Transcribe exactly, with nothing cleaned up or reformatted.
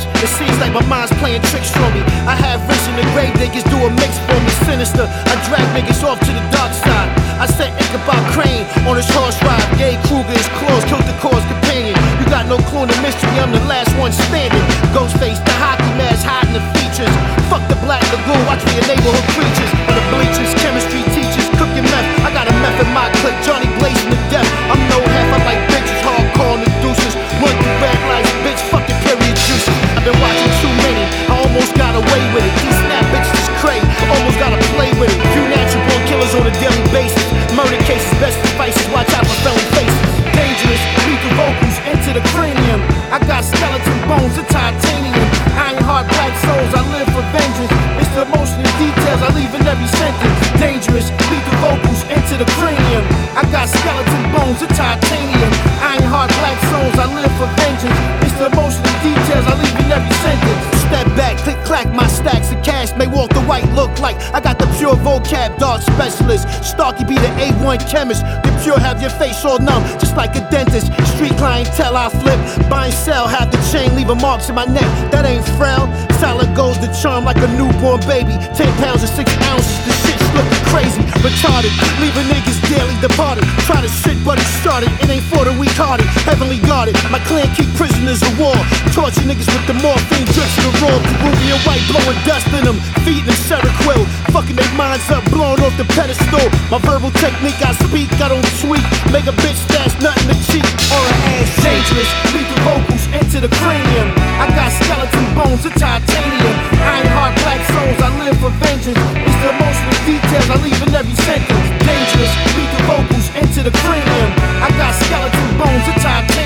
bitch. It seems like my mind's playing tricks for me. I have vision and grave diggers do a mix for me. Sinister, I drag niggas off to the dark side. I said Ichabod Crane on his horse ride. Gave Kruger his claws, killed the cause companion. You got no clue in the mystery, I'm the last one standing. Ghostface, the hockey mask, hiding the features. Fuck the black lagoon, watch me your neighborhood creatures. On the bleachers, chemistry teachers, cooking meth. I got a meth in my clip, Johnny blazing to death. I'm no half, I like bitches, hardcore and the deuces. Run through red lights, bitch, fucking period juices. I've been watching too many, I almost got away with it. These snap bitches is crazy, almost gotta play with it. Few natural born killers on a daily basis. Murder cases, best devices, watch out for felon faces. Dangerous, lethal vocals into the cranium. I got skeleton bones of titanium. Iron heart, black souls, I live for vengeance. It's the emotional details I leave in every sentence. Dangerous, lethal vocals into the cranium. I got skeleton bones of titanium. Iron heart, black souls, I live for vengeance. It's the emotional details I leave in every sentence. Step back, click clack, my stacks of cash may walk the white look like I got the pure vocab, dark specialist. Starkey be the A one chemist. The pure have your face all numb, just like a dentist. Street clientele I flip, buy and sell, have the chain, leaving marks in my neck. That ain't frail. Solid goes the charm like a newborn baby. Ten pounds and six ounces, the shit's looking crazy, retarded. Leaving niggas daily departed. Try to shit, but it started. It ain't for the weak hearted, heavenly guarded. My clan keep prisoners of war. Torture niggas with the morphine, dressed in the raw. Peruvian white, blowing dust in them, feeding them Seroquel. Fucking their minds up, blowing off the pedestal. My verbal technique, I speak, I don't tweak. Make a bitch stash nothing to cheat or an ass. Dangerous, lethal vocals into the cranium. I got skeleton bones of titanium. Iron heart, black souls, I live for vengeance. It's the emotional details I leave in every sentence. Dangerous, lethal vocals into the cranium. I got skeleton bones of titanium.